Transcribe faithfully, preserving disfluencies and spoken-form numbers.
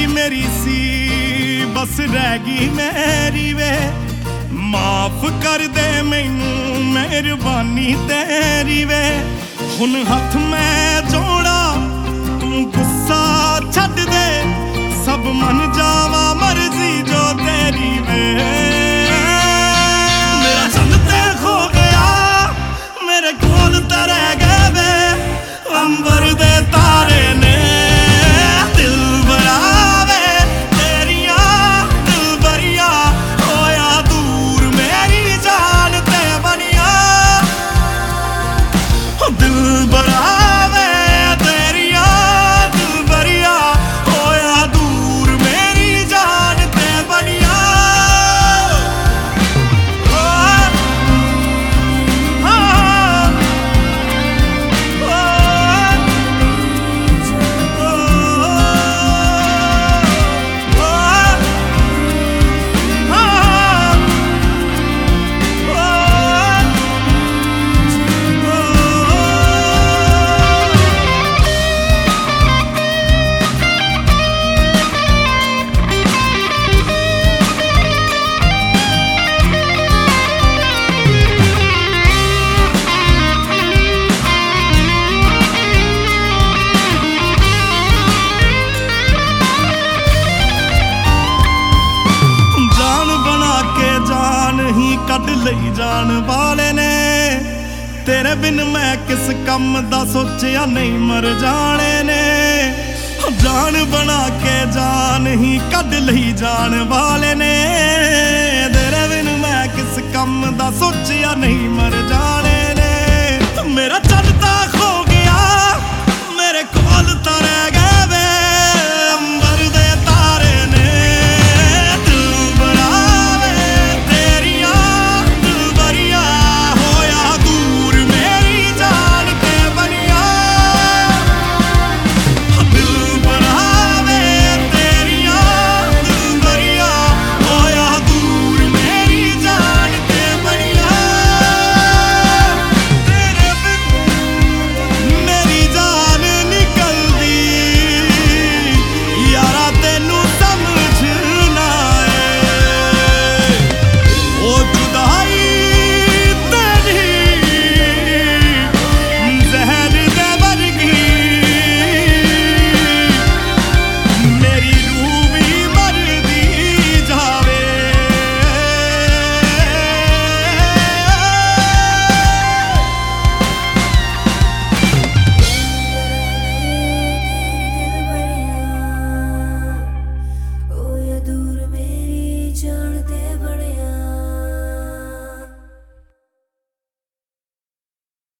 मेरी सी बस रह गई मेरी वे, माफ कर दे मैनू मेहरबानी तेरी वे। हुन हथ मैं जोड़ा तू गुस्सा छड्ड दे, सब मन जावा मर्जी जो तेरी वे। मेरा चंद ते खो गया मेरे कोल ते रह गए वे, अंबर दे तारे ने दिल बरावे तेरिया दिल बरिया होया दूर मेरी जान ते बनिया। दिल बरावे तेरिया दिल बरिया होया दूर मेरी जान ते बनिया। कट लई जान वाले ने तेरे बिन मैं किस कम दा सोचिया नहीं मर जाने ने। जान बना के जान ही कट लई जान वाले ने, तेरे बिन मैं किस कम दा सोचिया नहीं मर